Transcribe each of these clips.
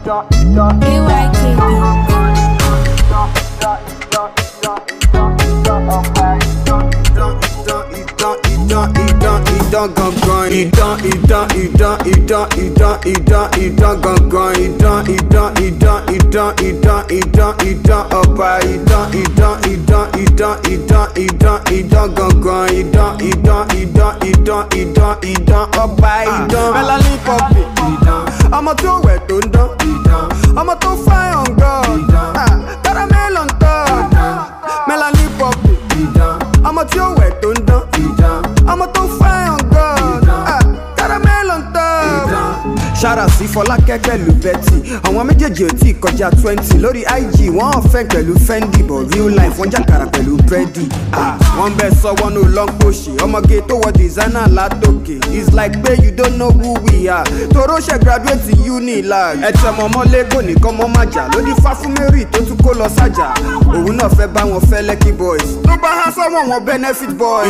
Melanie Poppy, I'm a two wet don't I'm a two fire on God, caramel on top. Melanie Poppy, I'm a two wet don't I'm a two fire on God, caramel on top. Shout out sí Fọlákẹ́ pẹ̀lú Betty, àwọn méjèèjì ò tí kọjá 20 lórí IG wọ́n fẹ́ pẹ̀lú Fendi but real life wọ́n jàkàrà pẹ̀lú Brady. Wọ́n bẹ sọ wọn ò lọ́n pòṣì ọmọge tó wọ designer látòkè. It's like pé you don't know who we are. Toro ṣe graduate uni lag. Ẹ̀tẹ̀ mọ̀mọ́lé kò ní kọ́ mọ́ májà lórí Fáfúmérì tó tún kó lọ sájà. Òun náà fẹ́ bá wọn fẹ́ Lekki boys. Ló bá há sọ́wọ́n wọn benefit boys.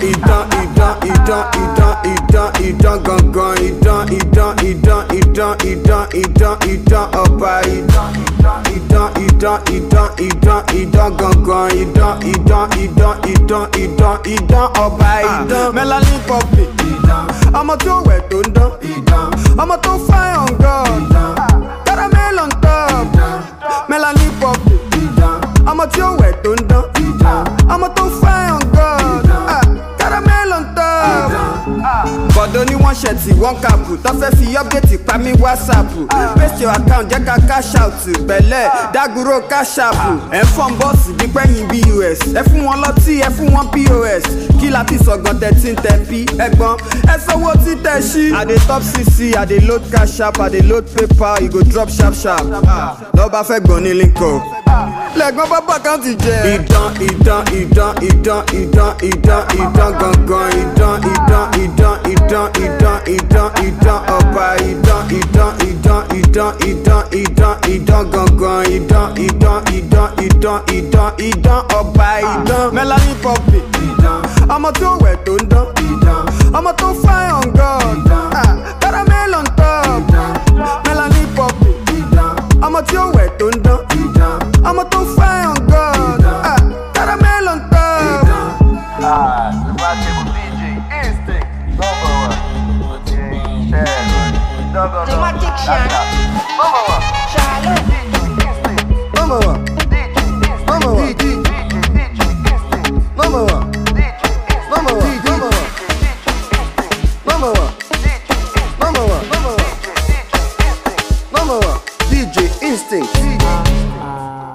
Ìdán ọba ìdán ọba ìdán. Melanie Poppy, ọmọ tó wẹ̀ tó ń dán, ọmọ tó fine on God, caramel on top. Melanie Poppy, ọmọ tí ó wẹ̀ tó ń dán, ọmọ tó fine on God, caramel on top. Bọ̀dọ̀ ni wọ́n ṣẹ̀ tí wọ́n kàpù tó fẹ́ fi update pa mí WhatsApp. Paste your account jẹ́ ká cash out bẹ̀lẹ̀ dágúró cash app. Ẹ fọ́n bọ́ọ̀sì bí pẹ́yìn BUS. Ẹ fún wọn lọ́tí ẹ fún wọn POS. Kí la ti sọ̀gbọ̀n 13 ẹ̀gbọ́n ẹ sanwó tí tẹ̀ ṣí. I dey top CC, I dey load cash app, I dey load paper, you go drop sharp sharp. Lọ́ba fẹ́ gbọ́n ní link up. Lẹ́gbọ́n bábà káùntì jẹ. Ìdán ọba ìdán ọba ìdán. Melanie Poppy, ọmọ tó wẹ̀ tó ń dán, ọmọ tó fine on God, caramel on top. Melanie Poppy, ọmọ tí ó wẹ̀ tó ń dán, ọmọ tó fine on God, caramel on top. Dramatic Shine. Charlotte. DJ Instinct.